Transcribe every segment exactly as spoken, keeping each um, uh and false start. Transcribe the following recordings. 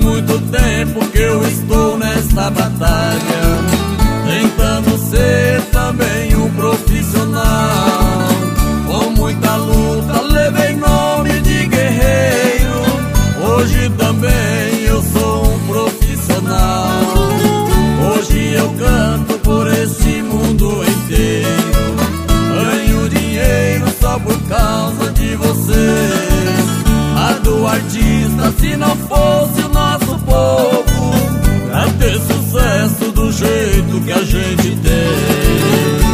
muito tempo que eu estou nesta batalha, tentando ser também um profissional. Com muita luta levei nome de guerreiro, hoje também eu sou um profissional. Hoje eu canto por este mundo inteiro, ganho dinheiro só por causa de vocês. A do artista, se não fosse o nosso povo, pra ter sucesso do jeito que a gente tem.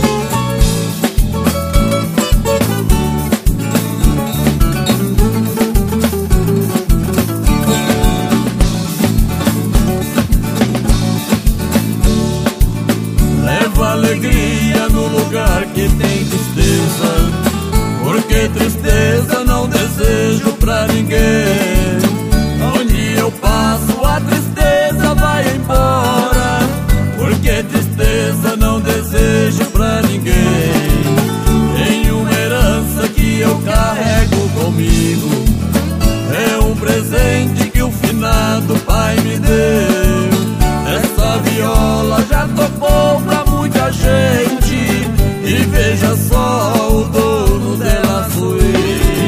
Levo alegria no lugar que tem tristeza, porque tristeza não desejo pra ninguém. Onde eu passo a tristeza vai embora, porque tristeza não desejo pra ninguém. Tem uma herança que eu carrego comigo, é um presente que o finado pai me deu. Essa viola já tocou pra muita gente, e veja só, o dono dela sou eu.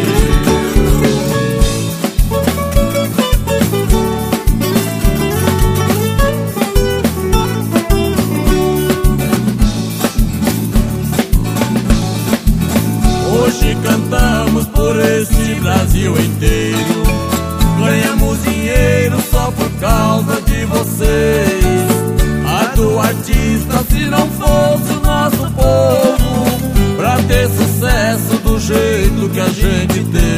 Hoje cantamos por este Brasil inteiro, ganhamos dinheiro só por causa de vocês. A do artista, se não fosse o nosso povo, pra ter sucesso do jeito que a gente tem.